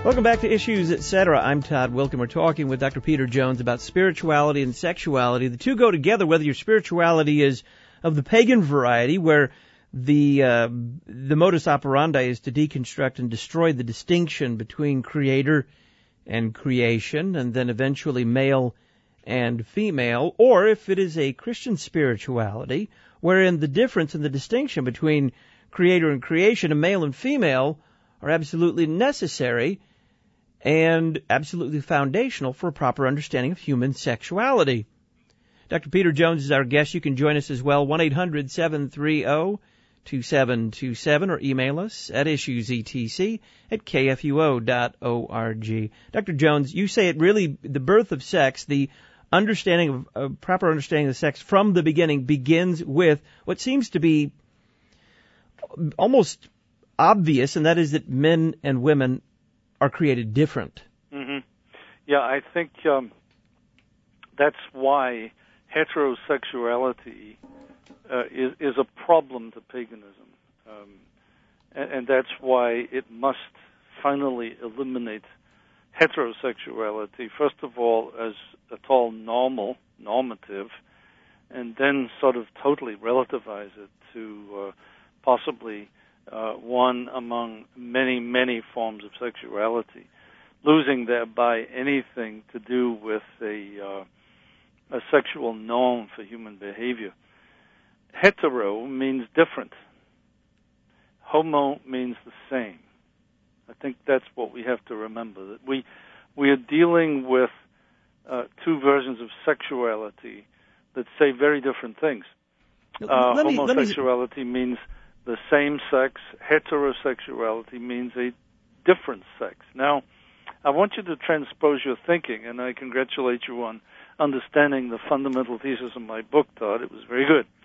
Welcome back to Issues Etc. I'm Todd Wilken. We're talking with Dr. Peter Jones about spirituality and sexuality. The two go together, whether your spirituality is of the pagan variety, where the modus operandi is to deconstruct and destroy the distinction between creator and creation, and then eventually male and female, or if it is a Christian spirituality, wherein the difference and the distinction between creator and creation and male and female are absolutely necessary and absolutely foundational for a proper understanding of human sexuality. Dr. Peter Jones is our guest. You can join us as well, 1-800-730-2727, or email us at issuesetc@kfuo.org. Dr. Jones, you say it really, the birth of sex, the understanding of proper understanding of sex from the beginning begins with what seems to be almost obvious, and that is that men and women are created different. Mm-hmm. Yeah, I think that's why heterosexuality is a problem to paganism, and that's why it must finally eliminate heterosexuality, first of all, as at all normative, and then sort of totally relativize it to possibly one among many, many forms of sexuality, losing thereby anything to do with a sexual norm for human behavior. Hetero means different. Homo means the same. I think that's what we have to remember, that we are dealing with two versions of sexuality that say very different things. Homosexuality means the same sex. Heterosexuality means a different sex. Now, I want you to transpose your thinking, and I congratulate you on understanding the fundamental thesis of my book, Todd. It was very good.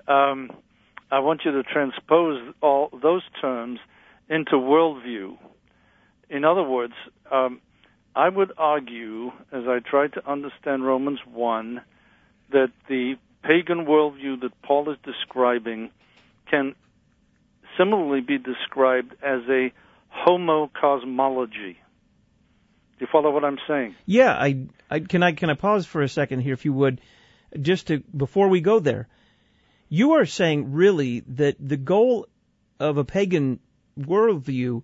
I want you to transpose all those terms into worldview. In other words, I would argue, as I tried to understand Romans 1, that the pagan worldview that Paul is describing can similarly be described as a homocosmology. Do you follow what I'm saying? Yeah, can I pause for a second here, if you would, before we go there. You are saying really that the goal of a pagan worldview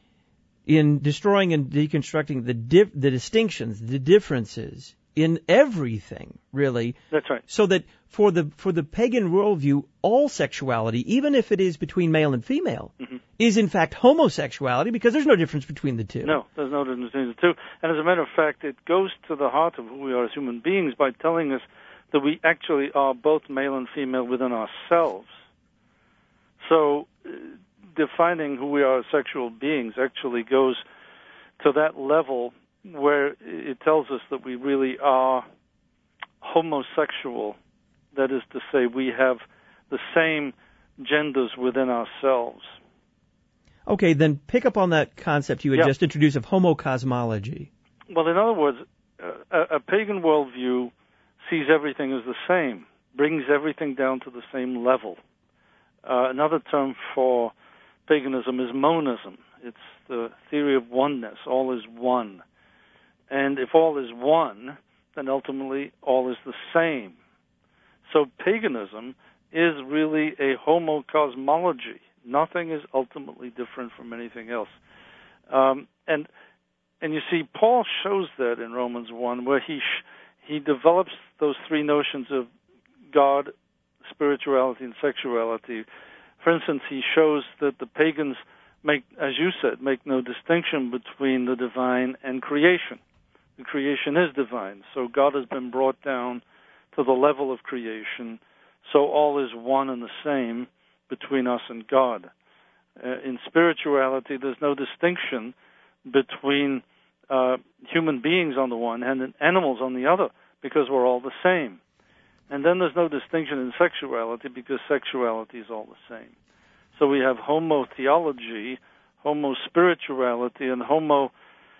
in destroying and deconstructing the distinctions, the differences in everything, really. That's right. So that for the pagan worldview, all sexuality, even if it is between male and female, is in fact homosexuality, because there's no difference between the two. No, there's no difference between the two. And as a matter of fact, it goes to the heart of who we are as human beings by telling us that we actually are both male and female within ourselves. So defining who we are as sexual beings actually goes to that level where it tells us that we really are homosexual. That is to say, we have the same genders within ourselves. Okay, then pick up on that concept you had just introduced of homocosmology. Well, in other words, a pagan worldview sees everything as the same, brings everything down to the same level. Another term for paganism is monism. It's the theory of oneness. All is one. And if all is one, then ultimately all is the same. So paganism is really a homocosmology. Nothing is ultimately different from anything else. And you see, Paul shows that in Romans 1, where he develops those three notions of God, spirituality, and sexuality. For instance, he shows that the pagans make, as you said, make no distinction between the divine and creation. The creation is divine, so God has been brought down to the level of creation, so all is one and the same between us and God. In spirituality, there's no distinction between human beings on the one hand and animals on the other, because we're all the same. And then there's no distinction in sexuality, because sexuality is all the same. So we have homo-theology, homo-spirituality, and homo-sexuality.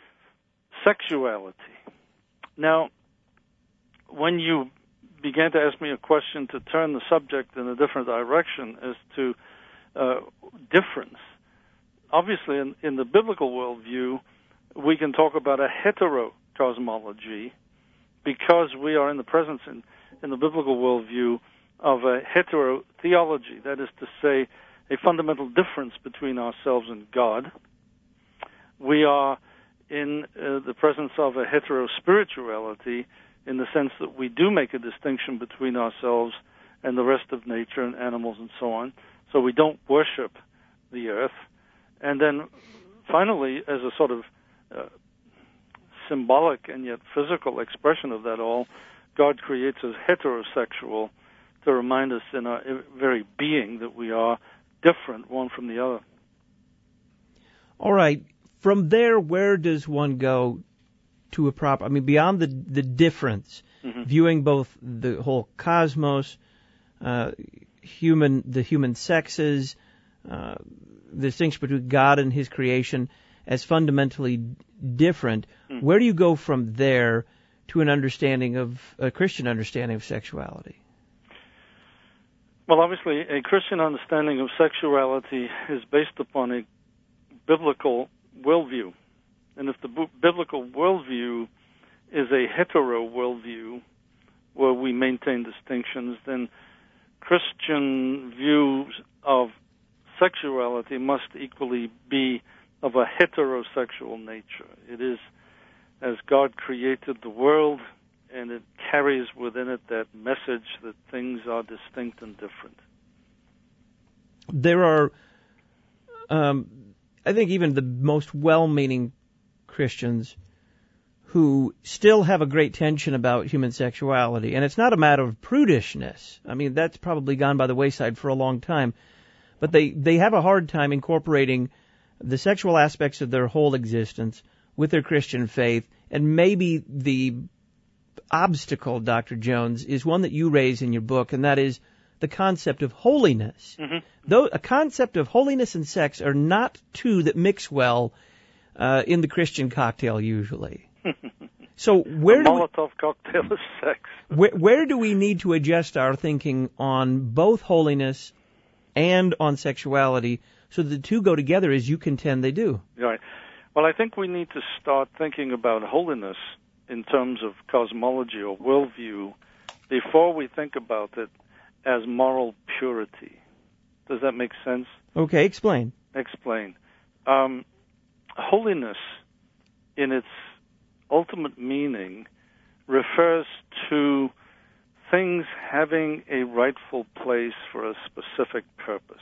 Now, when you began to ask me a question to turn the subject in a different direction as to difference, obviously in the biblical worldview, we can talk about a heterocosmology because we are in the presence in the biblical worldview of a heterotheology, that is to say, a fundamental difference between ourselves and God. We are in the presence of a heterospirituality in the sense that we do make a distinction between ourselves and the rest of nature and animals and so on. So we don't worship the earth. And then finally, as a sort of symbolic and yet physical expression of that all, God creates us heterosexual to remind us in our very being that we are different one from the other. All right. From there, where does one go to a proper, I mean, beyond the difference, viewing both the whole cosmos, the human sexes, the distinction between God and His creation as fundamentally different, where do you go from there to an understanding of, a Christian understanding of sexuality? Well, obviously, a Christian understanding of sexuality is based upon a biblical worldview. And if the biblical worldview is a hetero worldview where we maintain distinctions, then Christian views of sexuality must equally be of a heterosexual nature. It is as God created the world, and it carries within it that message that things are distinct and different. There are, I think, even the most well-meaning Christians who still have a great tension about human sexuality. And it's not a matter of prudishness. I mean, that's probably gone by the wayside for a long time. But they have a hard time incorporating the sexual aspects of their whole existence with their Christian faith. And maybe the obstacle, Dr. Jones, is one that you raise in your book, and that is the concept of holiness. Though a concept of holiness and sex are not two that mix well in the Christian cocktail usually. So where do Molotov cocktail of sex. where do we need to adjust our thinking on both holiness and on sexuality so that the two go together as you contend they do? Right. Well, I think we need to start thinking about holiness in terms of cosmology or worldview before we think about it as moral purity. Does that make sense? Okay, explain. Explain. Holiness, in its ultimate meaning, refers to things having a rightful place for a specific purpose.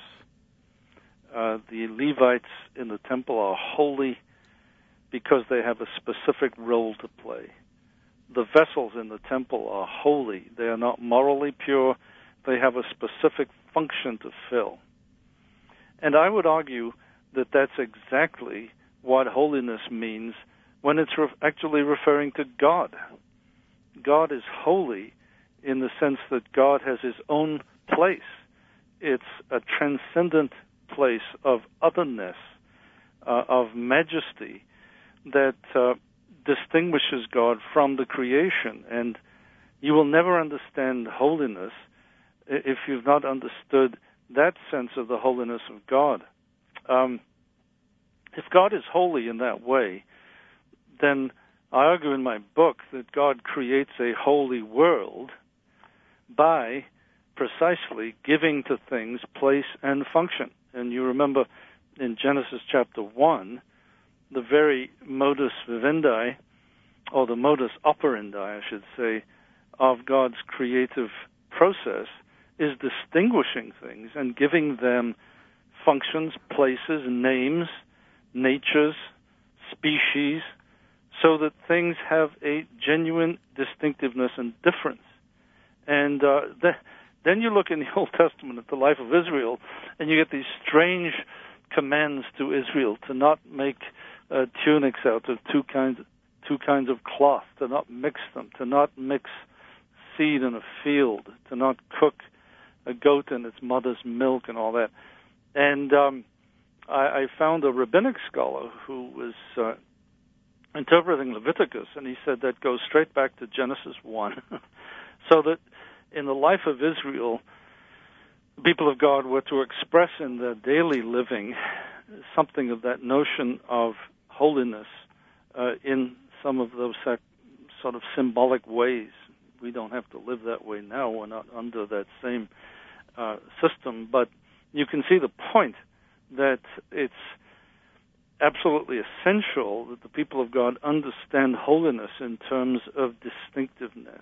The Levites in the temple are holy because they have a specific role to play. The vessels in the temple are holy. They are not morally pure. They have a specific function to fill. And I would argue that that's exactly what holiness means when it's actually referring to God. God is holy in the sense that God has His own place. It's a transcendent place of otherness, of majesty, that distinguishes God from the creation. And you will never understand holiness if you've not understood that sense of the holiness of God. If God is holy in that way, then I argue in my book that God creates a holy world by precisely giving to things place and function. And you remember in Genesis chapter 1, the very modus vivendi, or the modus operandi, I should say, of God's creative process is distinguishing things and giving them functions, places, names, natures, species, so that things have a genuine distinctiveness and difference. And then you look in the Old Testament at the life of Israel, and you get these strange commands to Israel to not make tunics out of two kinds of cloth, to not mix them, to not mix seed in a field, to not cook a goat in its mother's milk and all that. And I found a rabbinic scholar who was interpreting Leviticus, and he said that goes straight back to Genesis 1. So that in the life of Israel, people of God were to express in their daily living something of that notion of holiness in some of those sort of symbolic ways. We don't have to live that way now. We're not under that same system. But you can see the point that it's absolutely essential that the people of God understand holiness in terms of distinctiveness.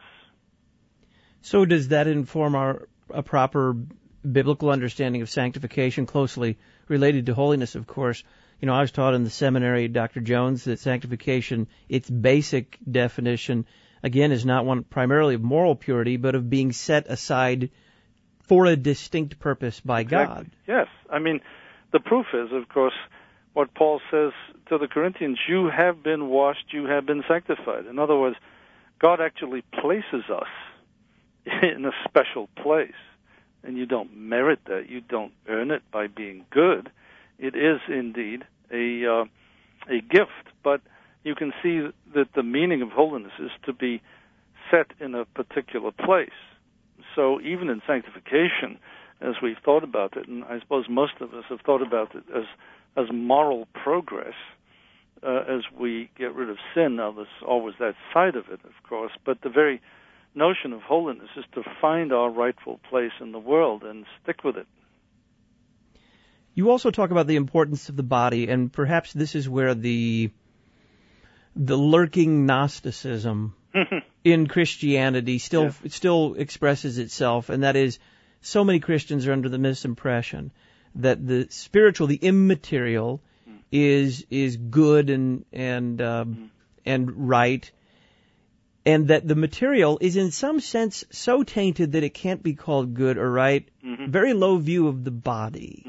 So does that inform a proper biblical understanding of sanctification, closely related to holiness, of course? You know, I was taught in the seminary, Dr. Jones, that sanctification, its basic definition, again, is not one primarily of moral purity, but of being set aside for a distinct purpose by God. Yes. I mean, the proof is, of course, what Paul says to the Corinthians, you have been washed, you have been sanctified. In other words, God actually places us in a special place. And you don't merit that. You don't earn it by being good. It is indeed a gift. But you can see that the meaning of holiness is to be set in a particular place. So even in sanctification, as we've thought about it, and I suppose most of us have thought about it as moral progress, as we get rid of sin. Now, there's always that side of it, of course, but the very notion of holiness is to find our rightful place in the world and stick with it. You also talk about the importance of the body, and perhaps this is where the lurking Gnosticism in Christianity still expresses itself, and that is, so many Christians are under the misimpression that the spiritual, the immaterial, is good and right, and that the material is in some sense so tainted that it can't be called good or right. Very low view of the body.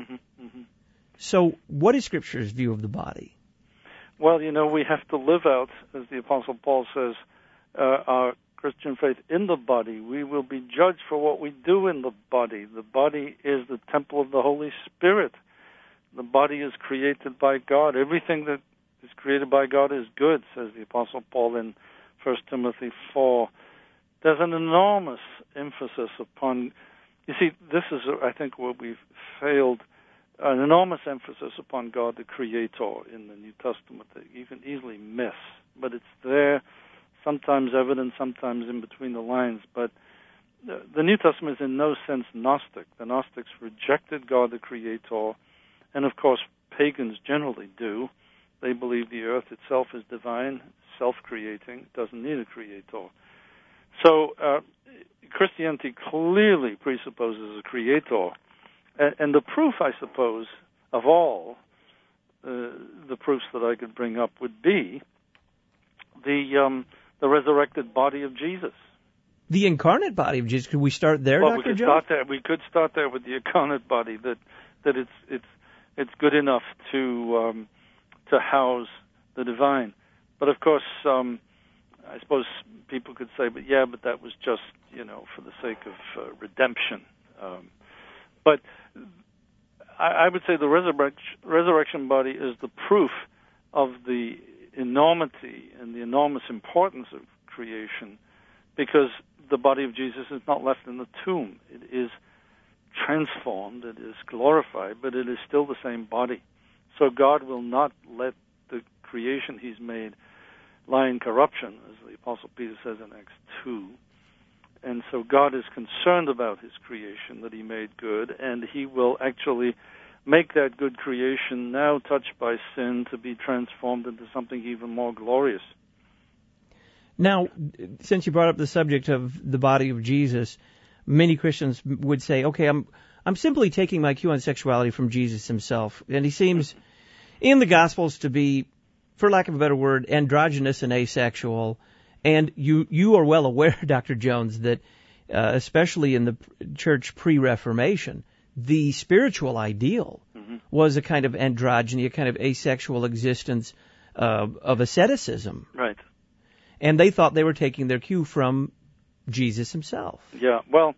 So what is Scripture's view of the body? Well, you know, we have to live out, as the Apostle Paul says, our Christian faith in the body. We will be judged for what we do in the body. The body is the temple of the Holy Spirit. The body is created by God. Everything that is created by God is good, says the Apostle Paul in 1 Timothy 4. There's an enormous emphasis upon, you see, this is, I think, where we've failed, an enormous emphasis upon God, the Creator, in the New Testament that you can easily miss. But it's there, sometimes evident, sometimes in between the lines. But the New Testament is in no sense Gnostic. The Gnostics rejected God, the Creator, and of course pagans generally do. They believe the earth itself is divine, self-creating, doesn't need a creator. So Christianity clearly presupposes a creator. And the proof, I suppose, of all, the proofs that I could bring up would be the resurrected body of Jesus. The incarnate body of Jesus. Could we start there, Well, Dr. Jones? We could start there with the incarnate body. That it's good enough to house the divine. But of course, I suppose people could say, but that was just, for the sake of redemption. But I would say the resurrection body is the proof of the enormity and the enormous importance of creation, because the body of Jesus is not left in the tomb. It is transformed, it is glorified, but it is still the same body. So God will not let the creation He's made lie in corruption, as the Apostle Peter says in Acts 2. And so God is concerned about His creation that He made good, and He will actually make that good creation, now touched by sin, to be transformed into something even more glorious. Now, since you brought up the subject of the body of Jesus, many Christians would say, okay, I'm simply taking my cue on sexuality from Jesus Himself, and He seems in the Gospels to be, for lack of a better word, androgynous and asexual. And you are well aware, Dr. Jones, that especially in the church pre-Reformation, the spiritual ideal was a kind of androgyny, a kind of asexual existence of asceticism. Right. And they thought they were taking their cue from Jesus Himself. Yeah, well,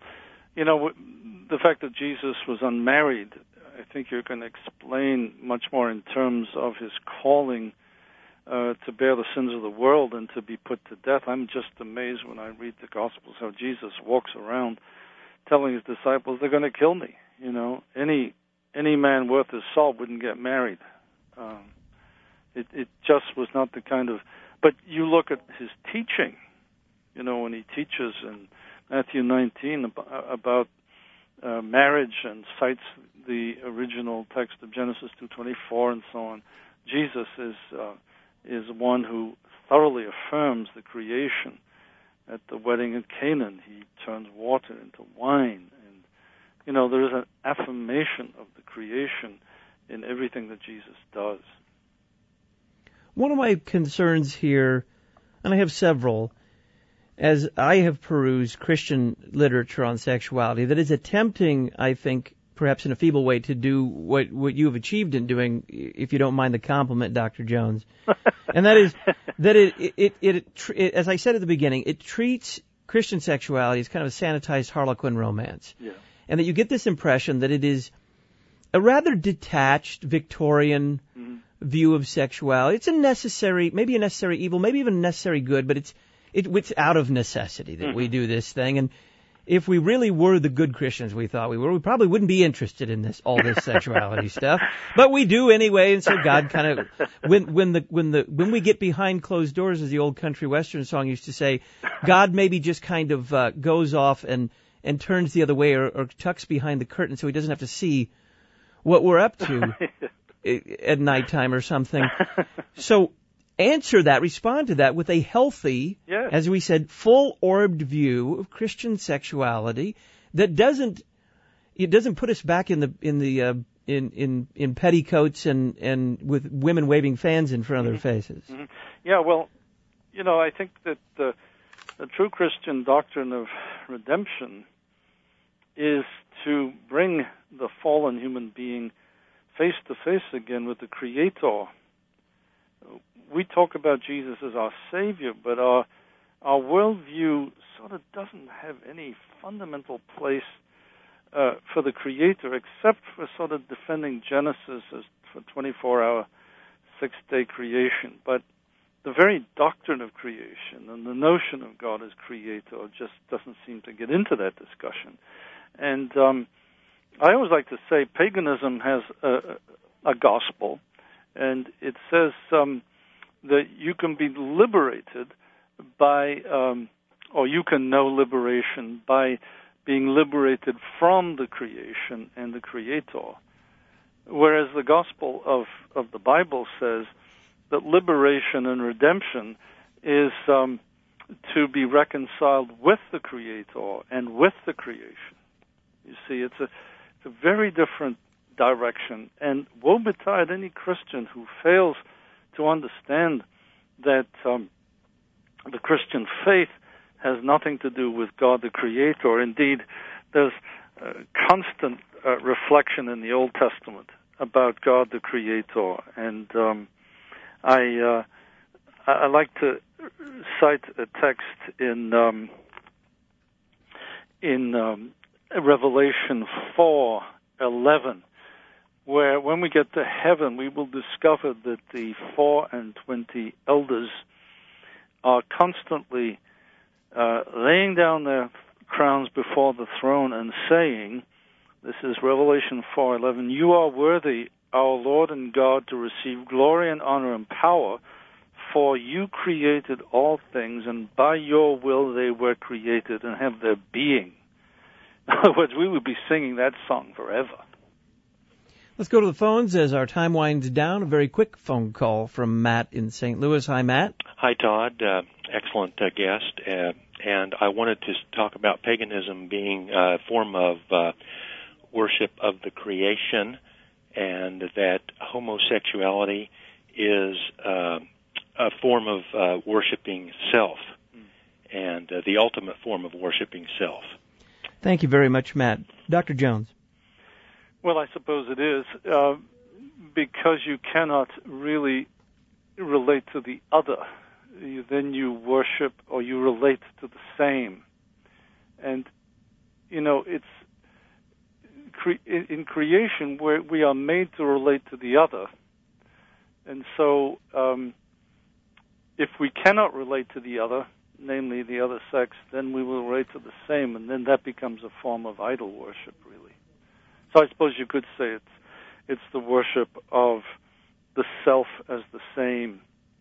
the fact that Jesus was unmarried, I think you're going to explain much more in terms of His calling to bear the sins of the world and to be put to death. I'm just amazed when I read the Gospels how Jesus walks around telling His disciples, they're going to kill me. Any man worth his salt wouldn't get married. It just was not the kind of... But you look at his teaching, when he teaches in Matthew 19 about marriage and cites the original text of Genesis 2:24 and so on. Jesus is one who thoroughly affirms the creation. At the wedding in Canaan, he turns water into wine, and there is an affirmation of the creation in everything that Jesus does. One of my concerns here, and I have several, as I have perused Christian literature on sexuality, that is attempting, I think, perhaps in a feeble way, to do what you have achieved in doing, if you don't mind the compliment, Dr. Jones. And that is that it, as I said at the beginning, it treats Christian sexuality as kind of a sanitized Harlequin romance. Yeah. And that you get this impression that it is a rather detached Victorian view of sexuality. It's maybe a necessary evil, maybe even a necessary good, but it's out of necessity that we do this thing. And if we really were the good Christians we thought we were, we probably wouldn't be interested in all this sexuality stuff. But we do anyway, and so God kind of when we get behind closed doors, as the old country western song used to say, God maybe just kind of goes off and turns the other way or tucks behind the curtain so he doesn't have to see what we're up to at nighttime or something. So respond to that with a healthy, as we said, full-orbed view of Christian sexuality that doesn't put us back in petticoats and with women waving fans in front of their faces. Mm-hmm. Yeah, well, I think that the true Christian doctrine of redemption is to bring the fallen human being face to face again with the Creator. We talk about Jesus as our Savior, but our worldview sort of doesn't have any fundamental place for the Creator, except for sort of defending Genesis as for 24-hour, 6-day creation. But the very doctrine of creation and the notion of God as Creator just doesn't seem to get into that discussion. And I always like to say paganism has a gospel, and it says that you can be liberated by, or you can know liberation by being liberated from the creation and the Creator. Whereas the gospel of the Bible says that liberation and redemption is to be reconciled with the Creator and with the creation. You see, it's a very different direction, and woe betide any Christian who fails to understand that the Christian faith has nothing to do with God the Creator. Indeed, there's constant reflection in the Old Testament about God the Creator, and I like to cite a text in Revelation 4:11, where when we get to heaven, we will discover that the 24 elders are constantly laying down their crowns before the throne and saying, this is Revelation 4:11, "You are worthy, our Lord and God, to receive glory and honor and power, for you created all things, and by your will they were created and have their being." In other words, we would be singing that song forever. Let's go to the phones as our time winds down. A very quick phone call from Matt in St. Louis. Hi, Matt. Hi, Todd. Excellent guest. And I wanted to talk about paganism being a form of worship of the creation, and that homosexuality is a form of worshiping self, and the ultimate form of worshiping self. Thank you very much, Matt. Dr. Jones. Well, I suppose it is, because you cannot really relate to the other. Then you worship or you relate to the same. And, it's in creation where we are made to relate to the other. And so if we cannot relate to the other, namely the other sex, then we will relate to the same, and then that becomes a form of idol worship, really. So I suppose you could say it's the worship of the self as the same.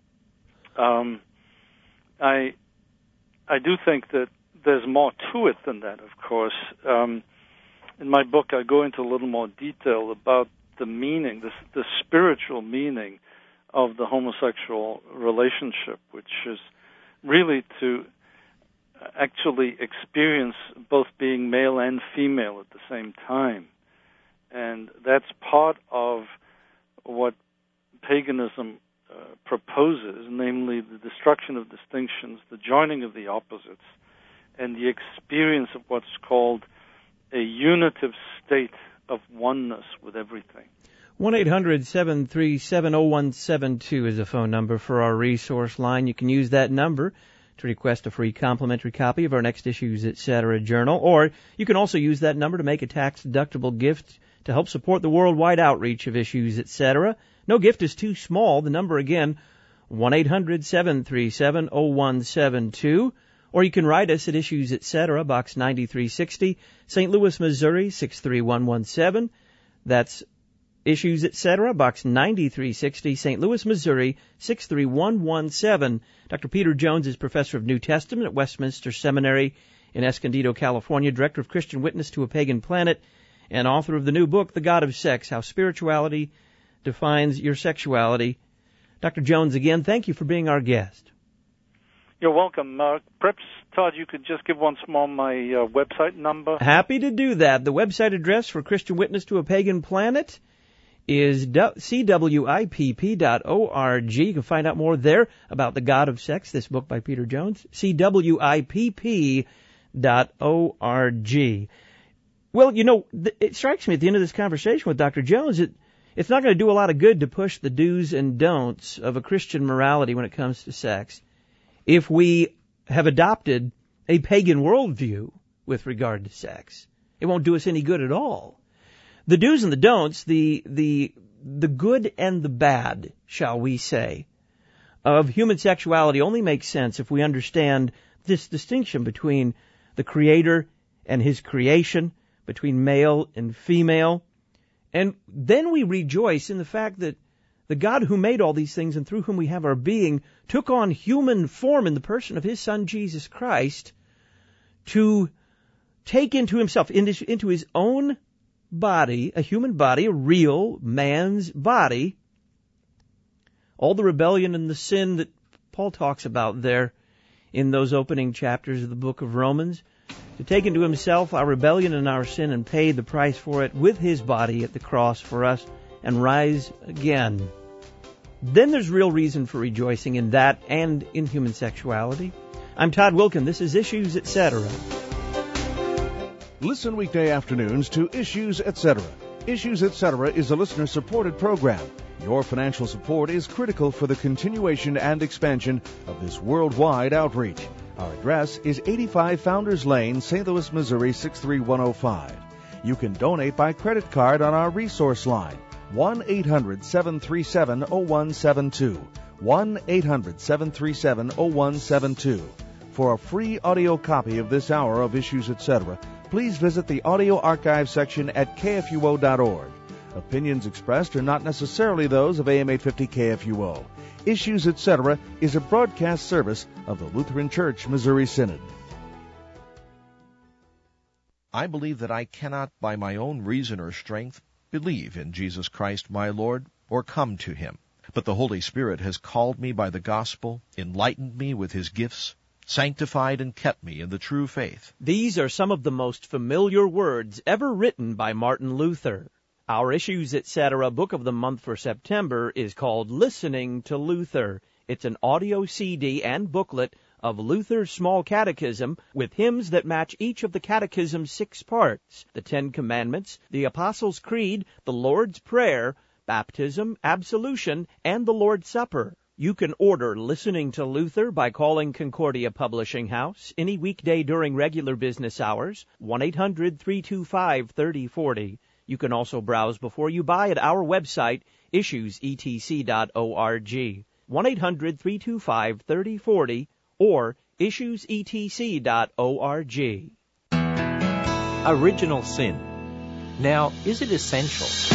I do think that there's more to it than that, of course. In my book, I go into a little more detail about the meaning, the spiritual meaning of the homosexual relationship, which is really to actually experience both being male and female at the same time. And that's part of what paganism proposes, namely the destruction of distinctions, the joining of the opposites, and the experience of what's called a unitive state of oneness with everything. 1-800-737-0172 is the phone number for our resource line. You can use that number to request a free complimentary copy of our next Issues Etc. journal, or you can also use that number to make a tax-deductible gift to help support the worldwide outreach of Issues Etc. No gift is too small. The number again, 1-800-737-0172. Or you can write us at Issues Etc., Box 9360, St. Louis, Missouri, 63117. That's Issues Etc., Box 9360, St. Louis, Missouri, 63117. Dr. Peter Jones is Professor of New Testament at Westminster Seminary in Escondido, California, Director of Christian Witness to a Pagan Planet, and author of the new book, The God of Sex, How Spirituality Defines Your Sexuality. Dr. Jones, again, thank you for being our guest. You're welcome. Perhaps, Todd, you could just give once more my website number. Happy to do that. The website address for Christian Witness to a Pagan Planet is cwipp.org. You can find out more there about The God of Sex, this book by Peter Jones, cwipp.org. Well, you know, it strikes me at the end of this conversation with Dr. Jones, it's not going to do a lot of good to push the do's and don'ts of a Christian morality when it comes to sex if we have adopted a pagan worldview with regard to sex. It won't do us any good at all. The do's and the don'ts, the good and the bad, shall we say, of human sexuality only makes sense if we understand this distinction between the Creator and His creation, between male and female. And then we rejoice in the fact that the God who made all these things and through whom we have our being took on human form in the person of His Son, Jesus Christ, to take into Himself, into His own body, a human body, a real man's body, all the rebellion and the sin that Paul talks about there in those opening chapters of the book of Romans, to take into Himself our rebellion and our sin and pay the price for it with His body at the cross for us and rise again. Then there's real reason for rejoicing in that and in human sexuality. I'm Todd Wilkin. This is Issues Etc. Listen weekday afternoons to Issues Etc. Issues Etc. is a listener-supported program. Your financial support is critical for the continuation and expansion of this worldwide outreach. Our address is 85 Founders Lane, St. Louis, Missouri, 63105. You can donate by credit card on our resource line, 1-800-737-0172, 1-800-737-0172. For a free audio copy of this hour of Issues Etc., please visit the audio archive section at kfuo.org. Opinions expressed are not necessarily those of AM 850 KFUO. Issues Etc. is a broadcast service of the Lutheran Church Missouri Synod. I believe that I cannot, by my own reason or strength, believe in Jesus Christ my Lord, or come to Him. But the Holy Spirit has called me by the gospel, enlightened me with His gifts, sanctified and kept me in the true faith. These are some of the most familiar words ever written by Martin Luther. Our Issues Etc. book of the month for September is called Listening to Luther. It's an audio CD and booklet of Luther's Small Catechism with hymns that match each of the Catechism's 6 parts: the 10 Commandments, the Apostles' Creed, the Lord's Prayer, baptism, absolution, and the Lord's Supper. You can order Listening to Luther by calling Concordia Publishing House any weekday during regular business hours, 1-800-325-3040. You can also browse before you buy at our website, issuesetc.org, 1-800-325-3040, or issuesetc.org. Original sin. Now, is it essential?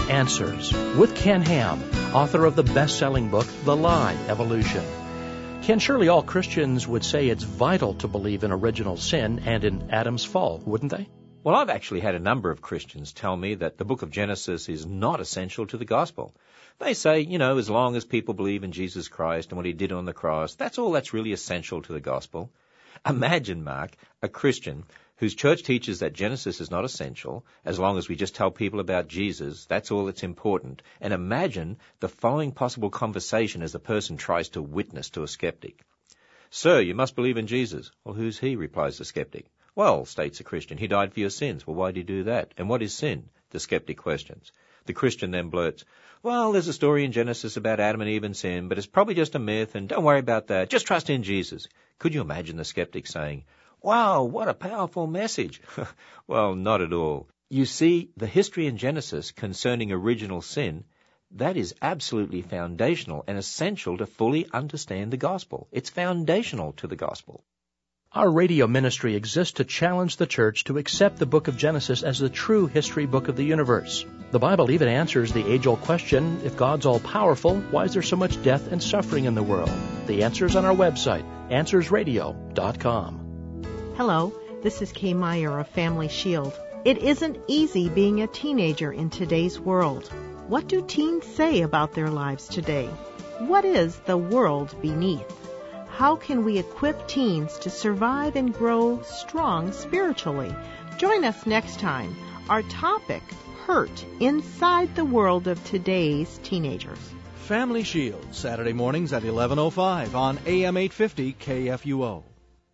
Answers with Ken Ham, author of the best-selling book, The Lie, Evolution. Ken, surely all Christians would say it's vital to believe in original sin and in Adam's fall, wouldn't they? Well, I've actually had a number of Christians tell me that the book of Genesis is not essential to the gospel. They say, as long as people believe in Jesus Christ and what he did on the cross, that's all that's really essential to the gospel. Imagine, Mark, a Christian whose church teaches that Genesis is not essential, as long as we just tell people about Jesus, that's all that's important. And imagine the following possible conversation as the person tries to witness to a skeptic. Sir, you must believe in Jesus. Well, who's he? Replies the skeptic. Well, states a Christian, he died for your sins. Well, why did he do that? And what is sin? The skeptic questions. The Christian then blurts, well, there's a story in Genesis about Adam and Eve and sin, but it's probably just a myth, and don't worry about that. Just trust in Jesus. Could you imagine the skeptic saying, wow, what a powerful message? Well, not at all. You see, the history in Genesis concerning original sin, that is absolutely foundational and essential to fully understand the gospel. It's foundational to the gospel. Our radio ministry exists to challenge the church to accept the book of Genesis as the true history book of the universe. The Bible even answers the age-old question, if God's all-powerful, why is there so much death and suffering in the world? The answer's on our website, AnswersRadio.com. Hello, this is Kay Meyer of Family Shield. It isn't easy being a teenager in today's world. What do teens say about their lives today? What is the world beneath? How can we equip teens to survive and grow strong spiritually? Join us next time. Our topic, hurt inside the world of today's teenagers. Family Shield, Saturday mornings at 11:05 on AM 850 KFUO.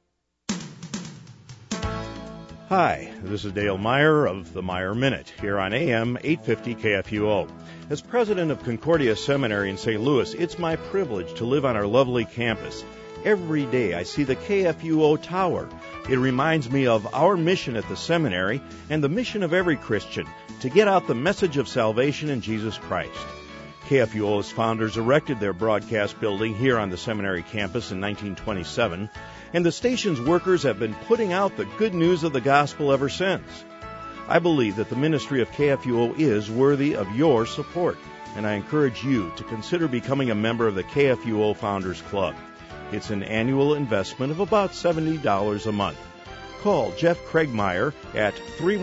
Hi, this is Dale Meyer of the Meyer Minute here on AM 850 KFUO. As president of Concordia Seminary in St. Louis, it's my privilege to live on our lovely campus. Every day I see the KFUO tower. It reminds me of our mission at the seminary and the mission of every Christian to get out the message of salvation in Jesus Christ. KFUO's founders erected their broadcast building here on the seminary campus in 1927, and the station's workers have been putting out the good news of the gospel ever since. I believe that the ministry of KFUO is worthy of your support, and I encourage you to consider becoming a member of the KFUO Founders Club. It's an annual investment of about $70 a month. Call Jeff Craigmeyer at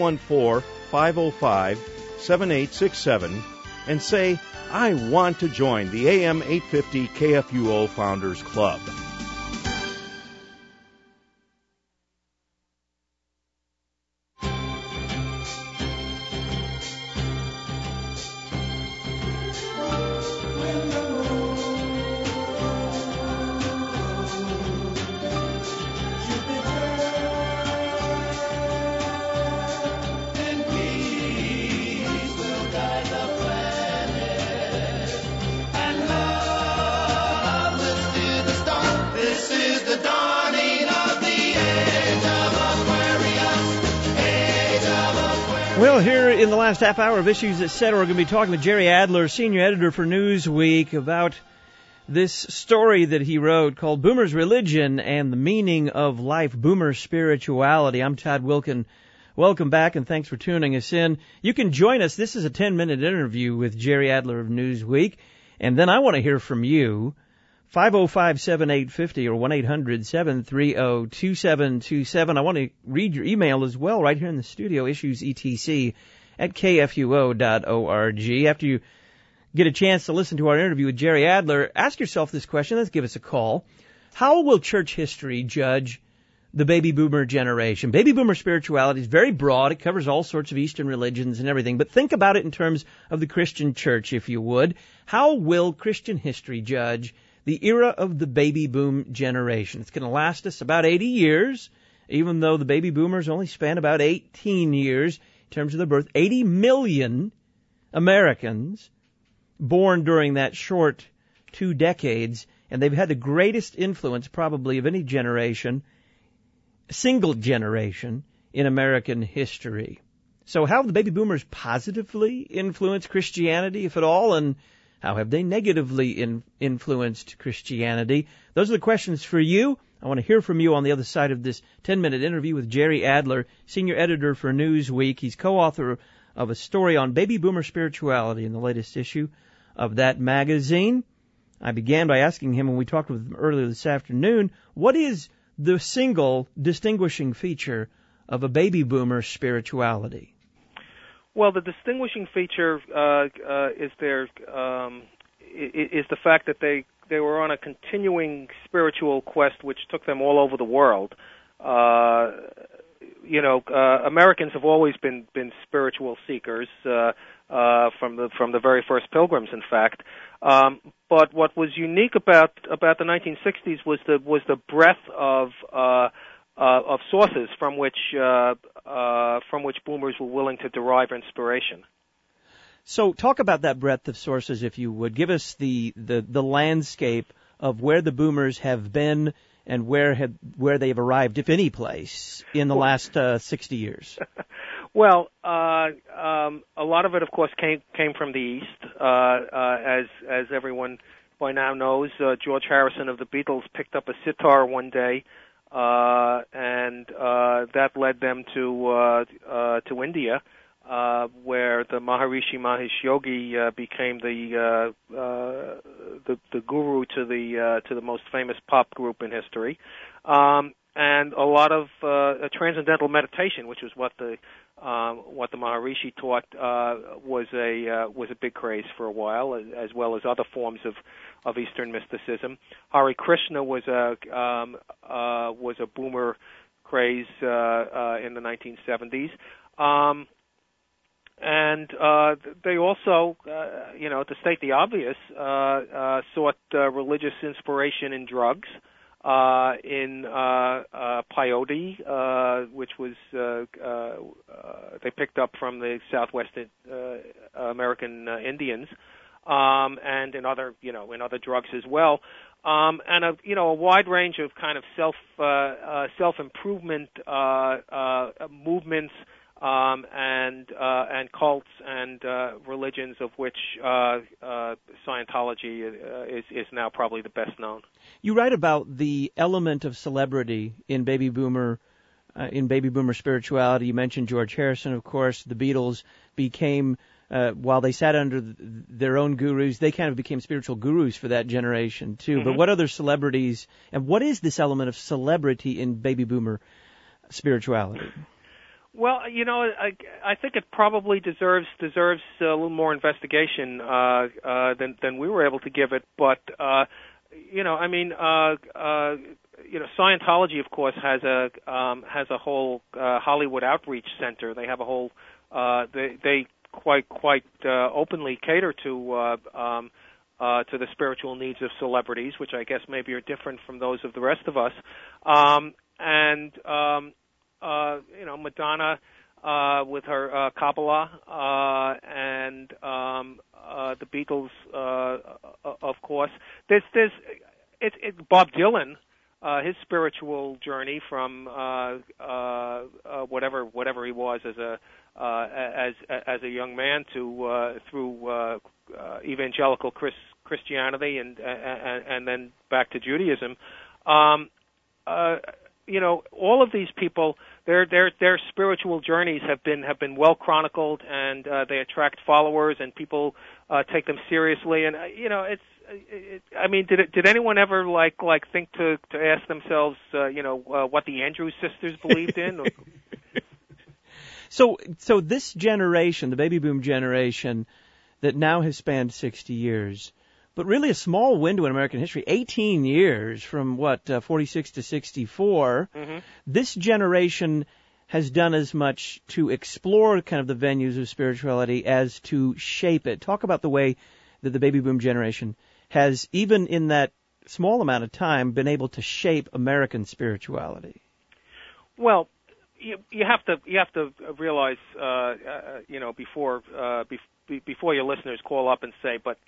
314-505-7867 and say, I want to join the AM 850 KFUO Founders Club. Well, here in the last half hour of Issues Etc., we're going to be talking with Jerry Adler, senior editor for Newsweek, about this story that he wrote called Boomer's Religion and the Meaning of Life, Boomer Spirituality. I'm Todd Wilkin. Welcome back, and thanks for tuning us in. You can join us. This is a 10-minute interview with Jerry Adler of Newsweek, and then I want to hear from you. 505-7850 or 1-800-730-2727. I want to read your email as well right here in the studio, issuesetc@kfuo.org. After you get a chance to listen to our interview with Jerry Adler, ask yourself this question. Let's give us a call. How will church history judge the baby boomer generation? Baby boomer spirituality is very broad. It covers all sorts of Eastern religions and everything. But think about it in terms of the Christian church, if you would. How will Christian history judge the era of the baby boom generation? It's going to last us about 80 years, even though the baby boomers only span about 18 years in terms of their birth. 80 million Americans born during that short 2 decades, and they've had the greatest influence probably of any generation, single generation, in American history. So how have the baby boomers positively influenced Christianity, if at all, and how have they negatively influenced Christianity? Those are the questions for you. I want to hear from you on the other side of this 10-minute interview with Jerry Adler, senior editor for Newsweek. He's co-author of a story on baby boomer spirituality in the latest issue of that magazine. I began by asking him when we talked with him earlier this afternoon, what is the single distinguishing feature of a baby boomer spirituality? Well, the distinguishing feature is the fact that they were on a continuing spiritual quest which took them all over the world. Americans have always been spiritual seekers from the very first pilgrims, in fact. But what was unique about the 1960s was the breadth of sources from which boomers were willing to derive inspiration. So talk about that breadth of sources, if you would. Give us the landscape of where the boomers have been and where they've arrived, if any place, in the last 60 years. Well, a lot of it, of course, came from the East. As everyone by now knows, George Harrison of the Beatles picked up a sitar one day, and that led them to India, where the Maharishi Mahesh Yogi became the guru to the most famous pop group in history, and a lot of transcendental meditation, which was what the Maharishi taught, was a big craze for a while, as well as other forms of Eastern mysticism. Hare Krishna was a boomer craze in the 1970s. And they also, to state the obvious, sought religious inspiration in drugs, in peyote, which was they picked up from the Southwest American Indians, and in other drugs as well, and a wide range of kind of self-improvement movements. And cults and religions, of which Scientology is now probably the best known. You write about the element of celebrity in baby boomer spirituality. You mentioned George Harrison, of course. The Beatles became, while they sat under their own gurus, they kind of became spiritual gurus for that generation too. Mm-hmm. But what other celebrities, and what is this element of celebrity in baby boomer spirituality? Well, I think it probably deserves a little more investigation than we were able to give it. But Scientology, of course, has a whole Hollywood outreach center. They have a whole they quite openly cater to the spiritual needs of celebrities, which I guess maybe are different from those of the rest of us, Madonna with her Kabbalah, and the Beatles, of course. There's Bob Dylan, his spiritual journey from whatever he was as a young man through evangelical Christianity and then back to Judaism. All of these people, their spiritual journeys have been well chronicled, and they attract followers, and people take them seriously. And did anyone ever think to ask themselves, what the Andrews sisters believed in? So this generation, the baby boom generation, that now has spanned 60 years. But really a small window in American history, 18 years from 46 to 64. Mm-hmm. This generation has done as much to explore kind of the venues of spirituality as to shape it. Talk about the way that the baby boom generation has, even in that small amount of time, been able to shape American spirituality. Well, you have to realize, before your listeners call up and say, but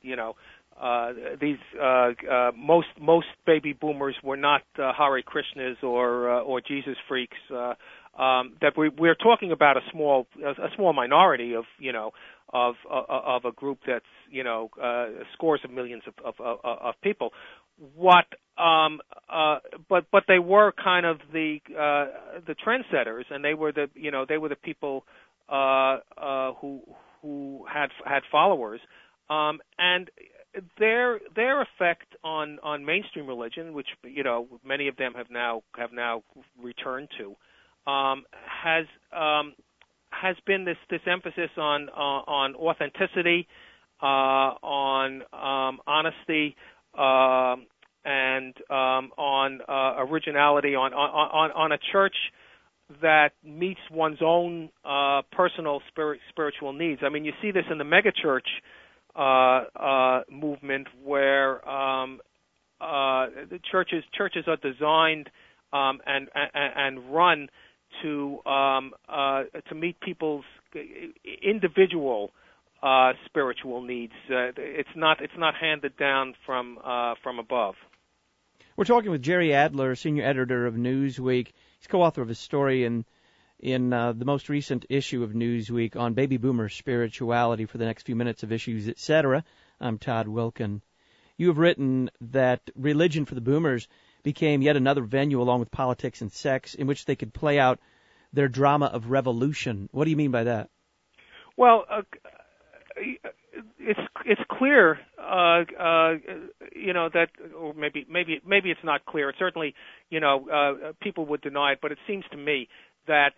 most baby boomers were not Hare Krishnas or Jesus freaks. that we're talking about a small minority of of a group that's scores of millions of people. But they were kind of the trendsetters, and they were the people who had followers, and their effect on mainstream religion, which many of them have now returned to, has been this emphasis on authenticity, on honesty, and on originality, on a church that meets one's own personal spiritual needs. I mean, you see this in the megachurch movement, where the churches are designed and run to meet people's individual spiritual needs. It's not handed down from above. We're talking with Jerry Adler, senior editor of Newsweek. He's co-author of a story in the most recent issue of Newsweek on baby boomer spirituality for the next few minutes of Issues, Etc. I'm Todd Wilkin. You have written that religion for the boomers became yet another venue, along with politics and sex, in which they could play out their drama of revolution. What do you mean by that? Well, it's clear, that, or maybe it's not clear. Certainly, people would deny it, but it seems to me that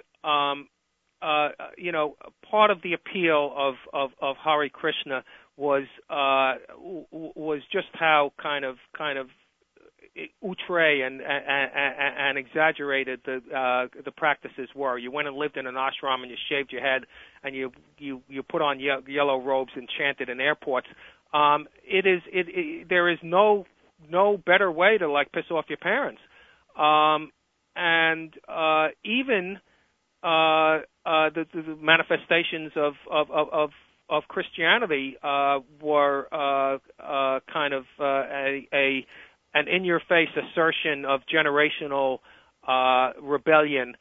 part of the appeal of Hare Krishna was just how kind of outre and exaggerated the practices were. You went and lived in an ashram and you shaved your head and you put on yellow robes and chanted in airports. There is no better way to piss off your parents. And even the manifestations of Christianity were kind of an in-your-face assertion of generational rebellion.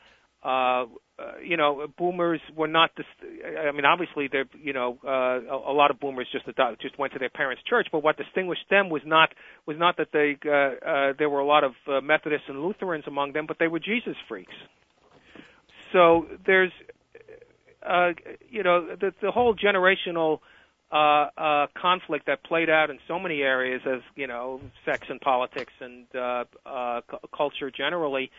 Boomers were not. Obviously, a lot of boomers just went to their parents' church. But what distinguished them was not that there were a lot of Methodists and Lutherans among them, but they were Jesus freaks. So there's, the whole generational conflict that played out in so many areas, as sex and politics and culture generally,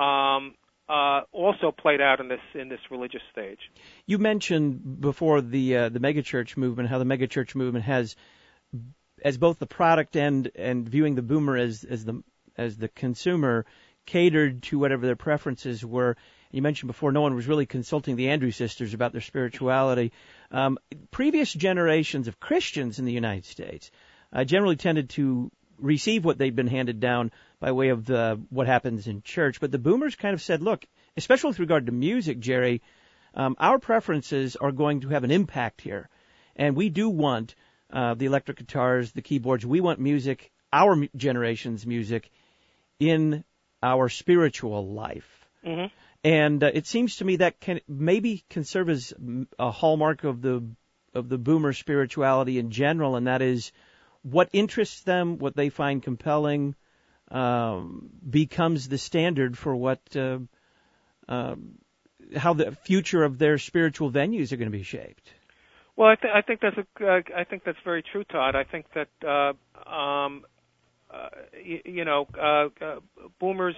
also played out in this religious stage. You mentioned before the megachurch movement, how the megachurch movement has, as both the product and viewing the boomer as the consumer, catered to whatever their preferences were. You mentioned before no one was really consulting the Andrews sisters about their spirituality. Previous generations of Christians in the United States generally tended to receive what they'd been handed down by way of what happens in church. But the boomers kind of said, look, especially with regard to music, Jerry, our preferences are going to have an impact here. And we do want the electric guitars, the keyboards. We want music, our generation's music, in our spiritual life. Mm-hmm. And it seems to me that can serve as a hallmark of the boomer spirituality in general, and that is what interests them, what they find compelling, becomes the standard for how the future of their spiritual venues are going to be shaped. Well, I think that's very true, Todd. I think that boomers.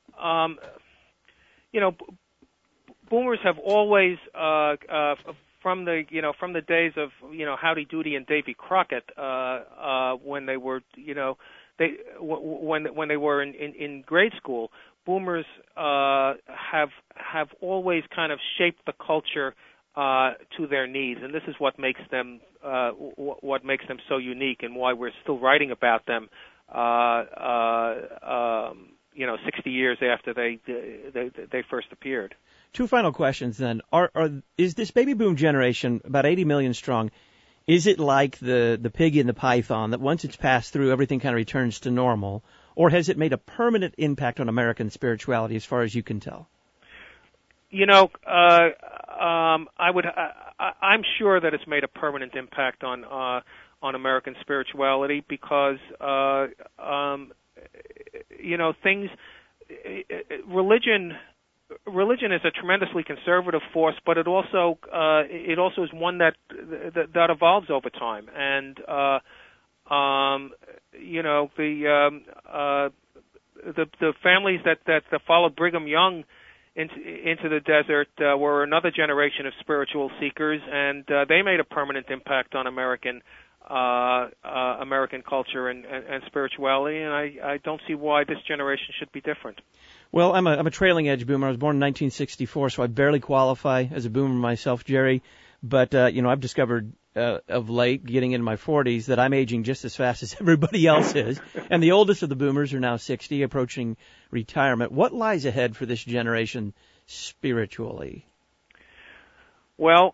Boomers have always, from the days of Howdy Doody and Davy Crockett, when they were when they were in grade school, boomers have always kind of shaped the culture to their needs, and this is what makes them so unique, and why we're still writing about them. 60 years after they first appeared. Two final questions then. Is this baby boom generation, about 80 million strong, is it like the pig in the python, that once it's passed through, everything kind of returns to normal? Or has it made a permanent impact on American spirituality as far as you can tell? I'm sure that it's made a permanent impact on American spirituality because, things, religion is a tremendously conservative force, but it also is one that evolves over time, and the families that followed Brigham Young into the desert were another generation of spiritual seekers, and they made a permanent impact on American culture and spirituality, and I don't see why this generation should be different. Well, I'm a trailing edge boomer. I was born in 1964, so I barely qualify as a boomer myself, Jerry. But I've discovered of late, getting into my 40s, that I'm aging just as fast as everybody else is. And the oldest of the boomers are now 60, approaching retirement. What lies ahead for this generation spiritually? Well,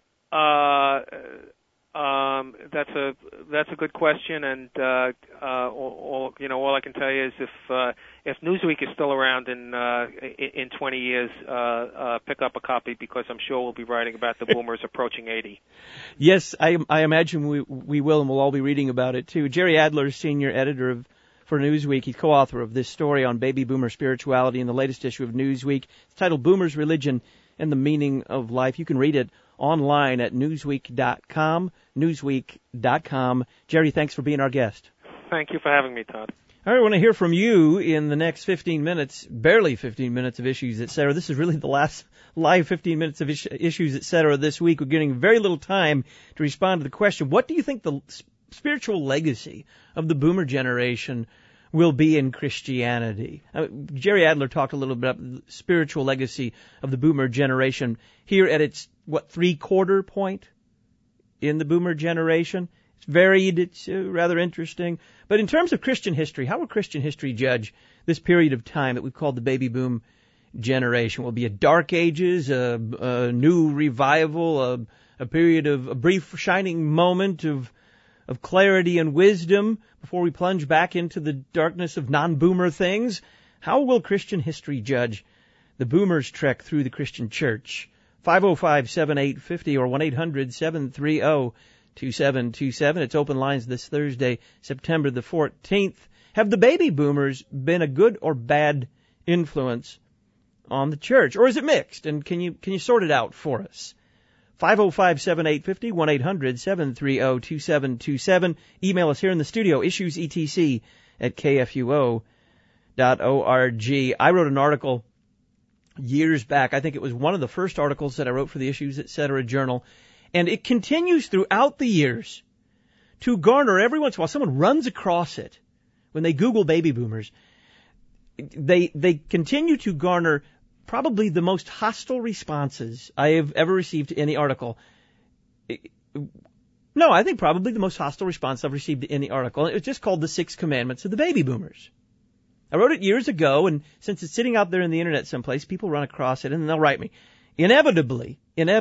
that's a good question, and all I can tell you is if Newsweek is still around in 20 years, pick up a copy, because I'm sure we'll be writing about the boomers approaching 80. Yes, I imagine we will, and we'll all be reading about it too. Jerry Adler, senior editor for Newsweek, he's co-author of this story on baby boomer spirituality in the latest issue of Newsweek. It's titled "Boomers, Religion, and the Meaning of Life." You can read it online at Newsweek.com, Newsweek.com. Jerry, thanks for being our guest. Thank you for having me, Todd. All right, I want to hear from you in the next 15 minutes, barely 15 minutes of Issues, Etc. This is really the last live 15 minutes of Issues, Etc. this week. We're getting very little time to respond to the question, what do you think the spiritual legacy of the boomer generation will be in Christianity? Jerry Adler talked a little bit about the spiritual legacy of the boomer generation here at its, three-quarter point in the boomer generation. It's varied, it's rather interesting. But in terms of Christian history, how will Christian history judge this period of time that we've called the baby boom generation? Will it be a dark ages, a new revival, a period of a brief shining moment of clarity and wisdom before we plunge back into the darkness of non-boomer things? How will Christian history judge the boomers' trek through the Christian church? 505-7850 or 1-800-730-2727. It's open lines this Thursday, September the 14th. Have the baby boomers been a good or bad influence on the church? Or is it mixed? And can you sort it out for us? 505-7850, 1-800-730-2727. Email us here in the studio, issuesetc@kfuo.org. I wrote an article years back. I think it was one of the first articles that I wrote for the Issues Etc. journal. And it continues throughout the years to garner, every once in a while, someone runs across it. When they Google baby boomers, they continue to garner probably the most hostile responses I have ever received to any article. No, I think probably the most hostile response I've received to any article. It was just called The 6 Commandments of the Baby Boomers. I wrote it years ago, and since it's sitting out there in the internet someplace, people run across it and they'll write me. Inevitably,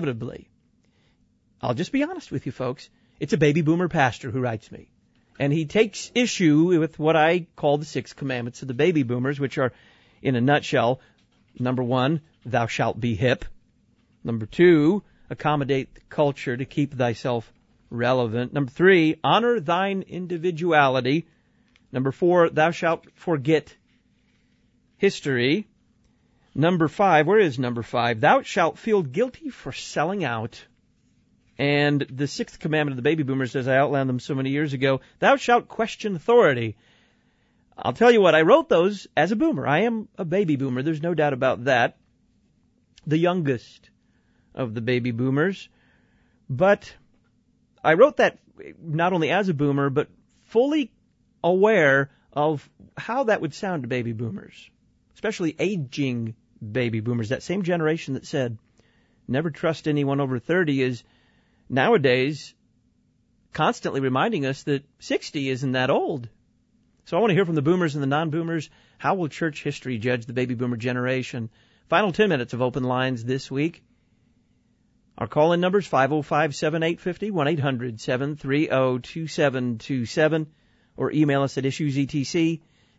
I'll just be honest with you folks, it's a baby boomer pastor who writes me. And he takes issue with what I call the 6 Commandments of the Baby Boomers, which are, in a nutshell, number 1, thou shalt be hip. Number 2, accommodate the culture to keep thyself relevant. Number 3, honor thine individuality. Number 4, thou shalt forget history. Number 5, where is number 5? Thou shalt feel guilty for selling out. And the 6th commandment of the baby boomers, as I outlined them so many years ago, thou shalt question authority. I'll tell you what, I wrote those as a boomer. I am a baby boomer. There's no doubt about that. The youngest of the baby boomers. But I wrote that not only as a boomer, but fully aware of how that would sound to baby boomers, especially aging baby boomers. That same generation that said, never trust anyone over 30 is nowadays constantly reminding us that 60 isn't that old. So I want to hear from the boomers and the non-boomers. How will church history judge the baby boomer generation? Final 10 minutes of open lines this week. Our call-in numbers, 505-7850, 1-800-730-2727, or email us at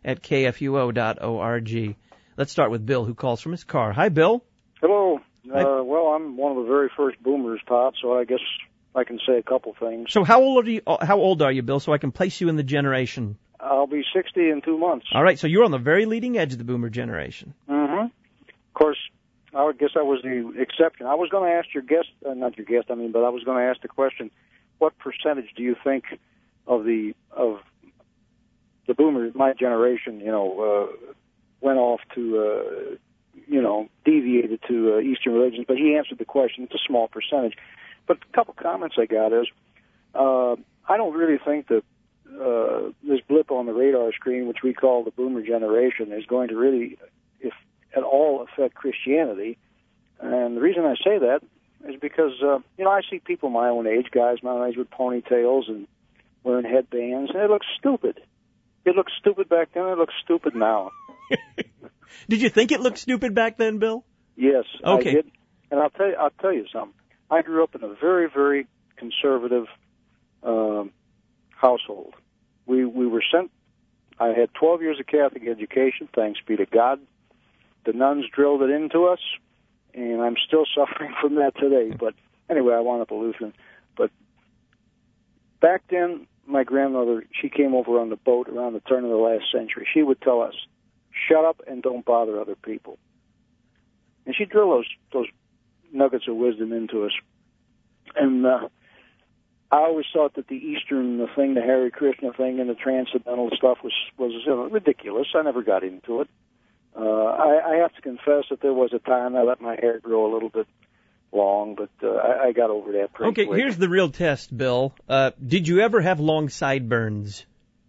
issuesetc@kfuo.org. Let's start with Bill, who calls from his car. Hi, Bill. Hello. Hi. I'm one of the very first boomers, Todd, so I guess I can say a couple things. So how old are you, Bill, so I can place you in the generation? I'll be 60 in 2 months. All right, so you're on the very leading edge of the boomer generation. Mm-hmm. Of course, I guess I was the exception. I was going to ask your guest, but I was going to ask the question, what percentage do you think of the boomers, my generation, went off to, deviated to Eastern religions? But he answered the question. It's a small percentage. But a couple comments I got is, I don't really think that this blip on the radar screen, which we call the boomer generation, is going to really, if at all, affect Christianity. And the reason I say that is because, I see people my own age, guys my own age with ponytails and wearing headbands, and it looks stupid. It looked stupid back then, it looks stupid now. Did you think it looked stupid back then, Bill? Yes, okay. I did. And I'll tell you something. I grew up in a very, very conservative household. We were sent. I had 12 years of Catholic education, thanks be to God. The nuns drilled it into us, and I'm still suffering from that today. But anyway, I wound up a Lutheran. But back then, my grandmother, she came over on the boat around the turn of the last century. She would tell us, shut up and don't bother other people. And she'd drill those nuggets of wisdom into us. And I always thought that the Eastern thing, the Hare Krishna thing, and the transcendental stuff was ridiculous. I never got into it. I have to confess that there was a time I let my hair grow a little bit long, but I got over that pretty quick. Okay, here's the real test, Bill. Did you ever have long sideburns?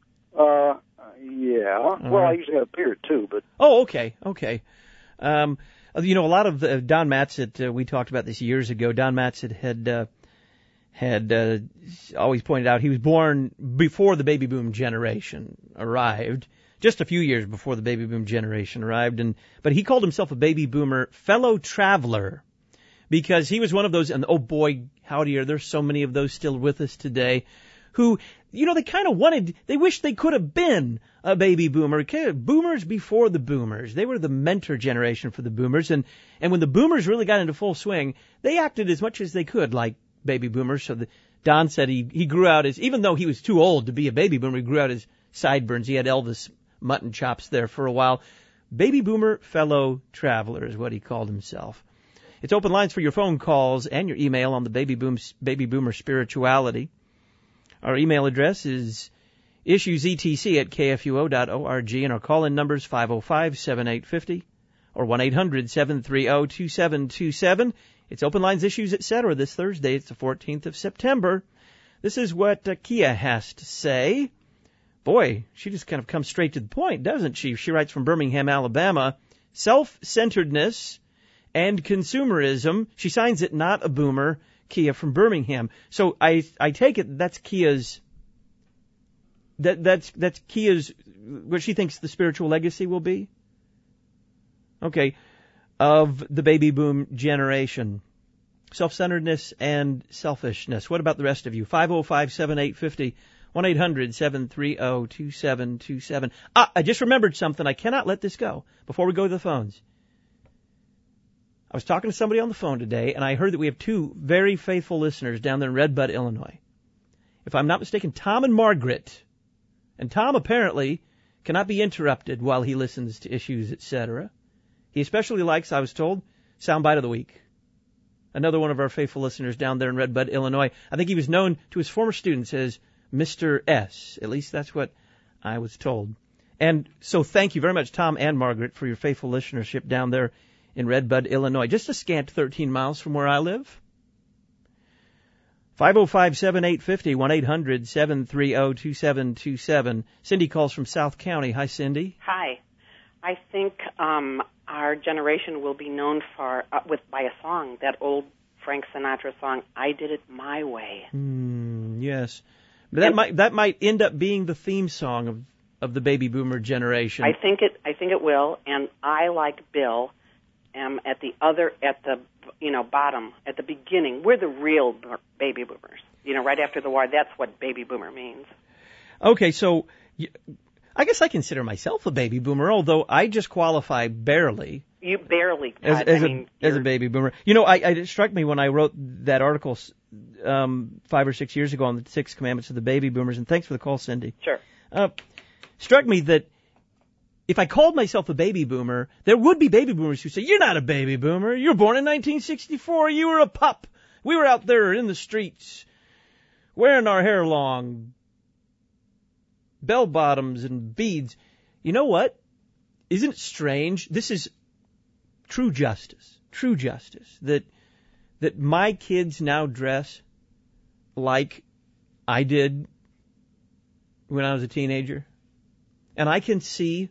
Yeah. Well, I usually had a beard, too, but... Oh, okay. A lot of Don Matzett, we talked about this years ago. Don Matzett had always pointed out he was born before the baby boom generation arrived, just a few years before the baby boom generation arrived, but he called himself a baby boomer fellow traveler because he was one of those, and oh boy, howdy, there's so many of those still with us today, who, they kind of they wish they could have been a baby boomer. Boomers before the boomers. They were the mentor generation for the boomers, and when the boomers really got into full swing, they acted as much as they could like baby boomers. So Don said he grew out even though he was too old to be a baby boomer, he grew out his sideburns. He had Elvis mutton chops there for a while. Baby boomer fellow traveler is what he called himself. It's open lines for your phone calls and your email on the baby boomer spirituality. Our email address is issuesetc@kfuo.org, and our call-in number is 505-7850 or 1-800-730-2727. It's Open Lines, Issues, Etc. this Thursday. It's the 14th of September. This is what Kia has to say. Boy, she just kind of comes straight to the point, doesn't she? She writes from Birmingham, Alabama. Self-centeredness and consumerism. She signs it, not a boomer. Kia from Birmingham. So I take it that's Kia's that's Kia's what she thinks the spiritual legacy will be. Okay, of the baby boom generation. Self-centeredness and selfishness. What about the rest of you? 505-7850, 1-800-730-2727. I just remembered something. I cannot let this go before we go to the phones. I was talking to somebody on the phone today, and I heard that we have two very faithful listeners down there in Red Bud, Illinois. If I'm not mistaken, Tom and Margaret. And Tom apparently cannot be interrupted while he listens to Issues, Etc. He especially likes, I was told, Soundbite of the Week. Another one of our faithful listeners down there in Red Bud, Illinois. I think he was known to his former students as Mr. S. At least that's what I was told. And so thank you very much, Tom and Margaret, for your faithful listenership down there in Red Bud, Illinois, just a scant 13 miles from where I live. 505-7850, 1-800-730-2727. Cindy calls from South County. Hi, Cindy. Hi. I think our generation will be known by a song, that old Frank Sinatra song, I Did It My Way. Yes. But that might end up being the theme song of the baby boomer generation. I think it will, and I, like Bill, am at the bottom, at the beginning. We're the real baby boomers. Right after the war, that's what baby boomer means. Okay, so I guess I consider myself a baby boomer, although I just qualify barely. You barely, Todd. As a baby boomer. It struck me when I wrote that article 5 or 6 years ago on the 6 Commandments of the Baby Boomers, and thanks for the call, Cindy. Sure. Struck me that if I called myself a baby boomer, there would be baby boomers who say, "You're not a baby boomer. You were born in 1964. You were a pup. We were out there in the streets wearing our hair long, bell bottoms and beads." You know what? Isn't it strange? This is true justice. True justice. That my kids now dress like I did when I was a teenager. And I can see,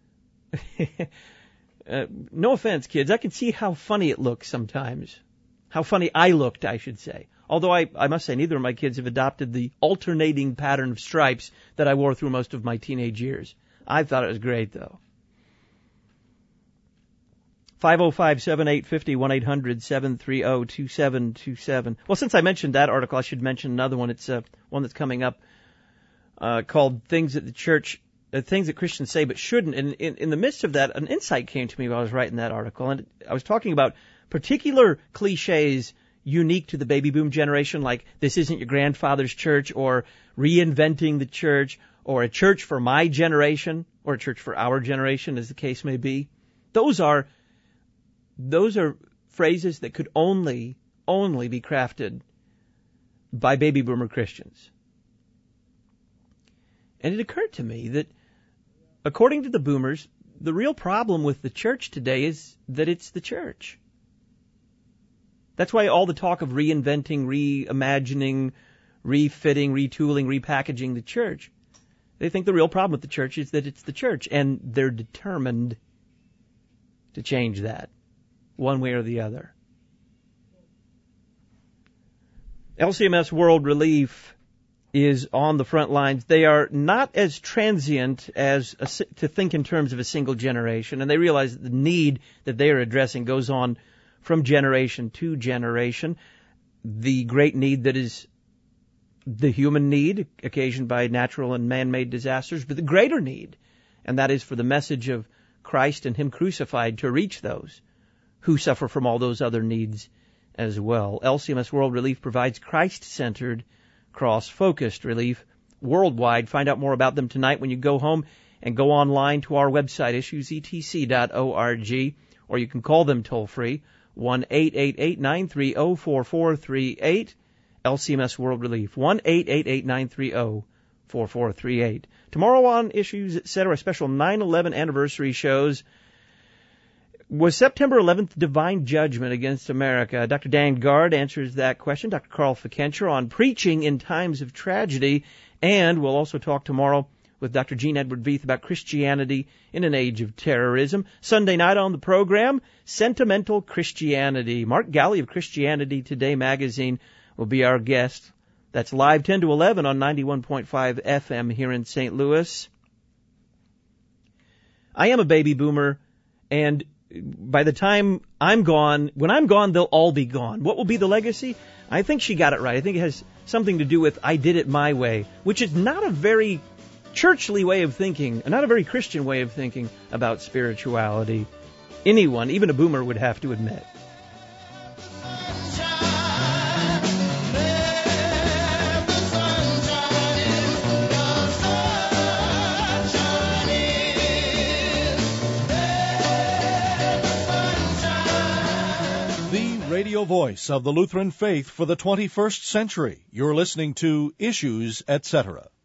no offense, kids, I can see how funny it looks sometimes. How funny I looked, I should say. Although I must say neither of my kids have adopted the alternating pattern of stripes that I wore through most of my teenage years. I thought it was great, though. 505-7850, 1-800-730-2727. Well, since I mentioned that article, I should mention another one. It's one that's coming up called Things That the Church, Things That Christians Say But Shouldn't. And in the midst of that, an insight came to me while I was writing that article. And I was talking about particular cliches unique to the baby boom generation, like this isn't your grandfather's church, or reinventing the church, or a church for my generation, or a church for our generation, as the case may be. Those are phrases that could only be crafted by baby boomer Christians. And it occurred to me that, according to the boomers, the real problem with the church today is that it's the church. That's why all the talk of reinventing, reimagining, refitting, retooling, repackaging the church. They think the real problem with the church is that it's the church, and they're determined to change that, one way or the other. LCMS World Relief is on the front lines. They are not as transient as to think in terms of a single generation, and they realize that the need that they are addressing goes on from generation to generation. The great need that is the human need occasioned by natural and man-made disasters, but the greater need, and that is for the message of Christ and Him crucified to reach those who suffer from all those other needs as well. LCMS World Relief provides Christ-centered, cross-focused relief worldwide. Find out more about them tonight when you go home and go online to our website, issuesetc.org, or you can call them toll-free, 1-888-930-4438, LCMS World Relief, 1-888-930-4438. Tomorrow on Issues, Etc., a special 9/11 anniversary shows, was September 11th divine judgment against America? Dr. Dan Gard answers that question. Dr. Carl Fikentra on preaching in times of tragedy. And we'll also talk tomorrow with Dr. Gene Edward Veith about Christianity in an age of terrorism. Sunday night on the program, Sentimental Christianity. Mark Galley of Christianity Today magazine will be our guest. That's live 10 to 11 on 91.5 FM here in St. Louis. I am a baby boomer, and by the time I'm gone, when I'm gone, they'll all be gone. What will be the legacy? I think she got it right. I think it has something to do with I did it my way, which is not a very churchly way of thinking, not a very Christian way of thinking about spirituality. Anyone, even a boomer, would have to admit. Radio voice of the Lutheran faith for the 21st century. You're listening to Issues, Etc.